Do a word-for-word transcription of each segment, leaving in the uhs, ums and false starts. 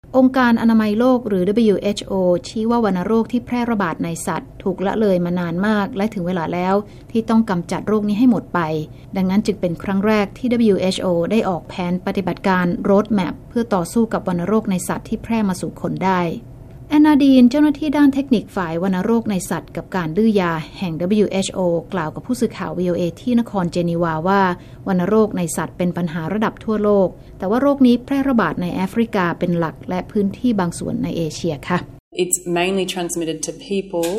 องค์การอนามัยโลกหรือ ดับเบิลยู เอช โอ ชี้ว่าวัณโรคที่แพร่ระบาดในสัตว์ถูกละเลยมานานมากและถึงเวลาแล้วที่ต้องกำจัดโรคนี้ให้หมดไปดังนั้นจึงเป็นครั้งแรกที่ ดับเบิลยู เอช โอ ได้ออกแผนปฏิบัติการ Road Map เพื่อต่อสู้กับวัณโรคในสัตว์ที่แพร่มาสู่คนได้แอนนาดีนเจ้าหน้าที่ด้านเทคนิคฝ่ายวัณโรคในสัตว์กับการดื้อยาแห่ง ดับเบิลยู เอช โอ กล่าวกับผู้สื่อข่าว วี โอ เอ ที่นครเจนีวาว่าวัณโรคในสัตว์เป็นปัญหาระดับทั่วโลกแต่ว่าโรคนี้แพร่ระบาดในแอฟริกาเป็นหลักและพื้นที่บางส่วนในเอเชียค่ะ It's mainly transmitted to people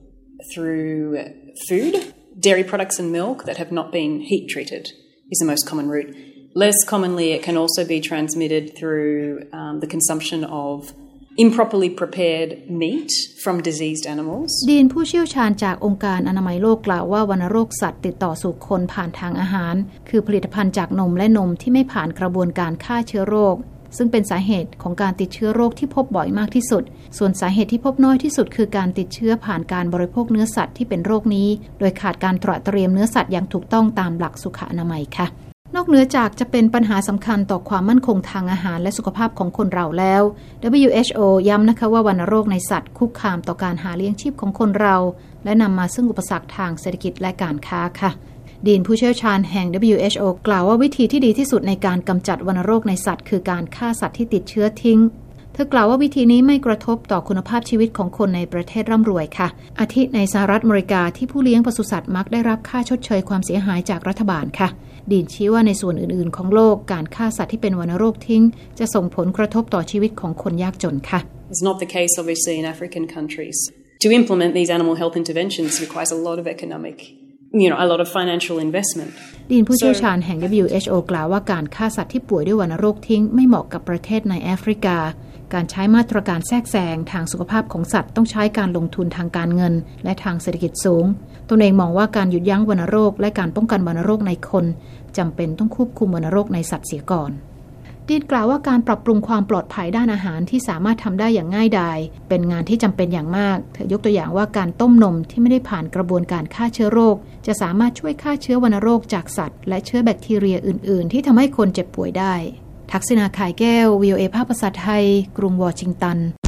through food, dairy products and milk that have not been heat treated is the most common route. Less commonly, it can also be transmitted through um, the consumption of improperly prepared meat from diseased animals ดีนผู้เชี่ยวชาญจากองค์การอนามัยโลกกล่าวว่าวัณโรคสัตว์ติดต่อสู่คนผ่านทางอาหารคือผลิตภัณฑ์จากนมและนมที่ไม่ผ่านกระบวนการฆ่าเชื้อโรคซึ่งเป็นสาเหตุของการติดเชื้อโรคที่พบบ่อยมากที่สุดส่วนสาเหตุที่พบน้อยที่สุดคือการติดเชื้อผ่านการบริโภคเนื้อสัตว์ที่เป็นโรคนี้โดยขาดการตระเตรียมเนื้อสัตว์อย่างถูกต้องตามหลักสุขอนามัยค่ะนอกเหนือจากจะเป็นปัญหาสำคัญต่อความมั่นคงทางอาหารและสุขภาพของคนเราแล้ว ดับเบิลยู เอช โอ ย้ำนะคะว่าวัณโรคในสัตว์คุกคามต่อการหาเลี้ยงชีพของคนเราและนำมาซึ่งอุปสรรคทางเศรษฐกิจและการค้าค่ะดีนผู้เชี่ยวชาญแห่ง ดับเบิลยู เอช โอ กล่าวว่าวิธีที่ดีที่สุดในการกำจัดวัณโรคในสัตว์คือการฆ่าสัตว์ที่ติดเชื้อทิ้งเธอกล่าวว่าวิธีนี้ไม่กระทบต่อคุณภาพชีวิตของคนในประเทศร่ำรวยค่ะอาทิในสหรัฐอเมริกาที่ผู้เลี้ยงปศุสัตว์มักได้รับค่าชดเชยความเสียหายจากรัฐบาลค่ะดีนชี้ว่าในส่วนอื่นๆของโลกการฆ่าสัตว์ที่เป็นวัณโรคทิ้งจะส่งผลกระทบต่อชีวิตของคนยากจนค่ะ It's not the case obviously in African countries. To implement these animal health interventions requires a lot of economic, you know, a lot of financial investment. ดีนผู้เชี่ยวชาญแห่ง ดับเบิลยู เอช โอ กล่าวว่าการฆ่าสัตว์ที่ป่วยด้วยวัณโรคทิ้งไม่เหมาะกับประเทศในแอฟริกาการใช้มาตรการแทรกแซงทางสุขภาพของสัตว์ต้องใช้การลงทุนทางการเงินและทางเศรษฐกิจสูงตนเองมองว่าการหยุดยั้งวัณโรคและการป้องกันวัณโรคในคนจำเป็นต้องควบคุมวัณโรคในสัตว์เสียก่อนดีนกล่าวว่าการปรับปรุงความปลอดภัยด้านอาหารที่สามารถทำได้อย่างง่ายดายเป็นงานที่จำเป็นอย่างมากเธอยกตัวอย่างว่าการต้มนมที่ไม่ได้ผ่านกระบวนการฆ่าเชื้อโรคจะสามารถช่วยฆ่าเชื้อวัณโรคจากสัตว์และเชื้อแบคทีเรียอื่นๆที่ทำให้คนเจ็บป่วยได้ทักษิณา ข่ายแก้ว วี โอ เอ ภาคภาษาไทยกรุงวอชิงตัน